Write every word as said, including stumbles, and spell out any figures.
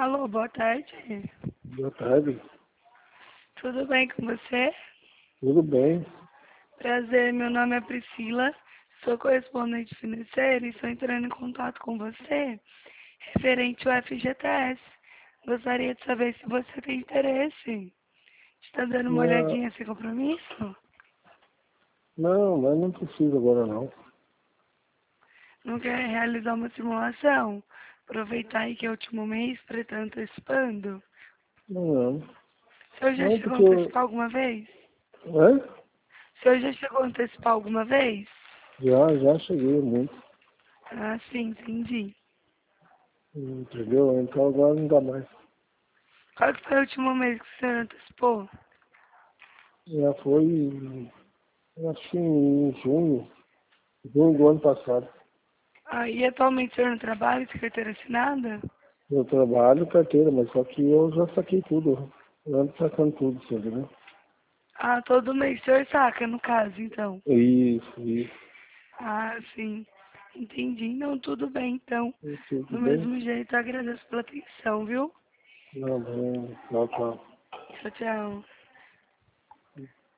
Alô, boa tarde. Boa tarde. Tudo bem com você? Tudo bem? Prazer, meu nome é Priscila, sou correspondente financeira e estou entrando em contato com você referente ao F G T S. Gostaria de saber se você tem interesse. Está dando uma Não, olhadinha sem compromisso? não, mas não precisa agora não. Não quer realizar uma simulação? Aproveitar aí que é o último mês para estar antecipando. Não, não. O senhor já Não, chegou a porque eu... antecipar alguma vez? É? O senhor já chegou a antecipar alguma vez? Já, já cheguei muito. Ah, sim, entendi. Entendeu? Então agora não dá mais. Qual que foi o último mês que o senhor antecipou? Já foi, acho que em junho, junho do ano passado. Ah, e atualmente o senhor não trabalha de carteira assinada? Eu trabalho carteira, mas só que eu já saquei tudo. Eu ando sacando tudo, você entendeu? Ah, todo mês o senhor saca, no caso, então. Isso, isso. Ah, sim. Entendi. Não, tudo bem, então. Tudo Do bem? mesmo jeito, agradeço pela atenção, viu? Não, bem. Tchau, tchau. Tchau, tchau.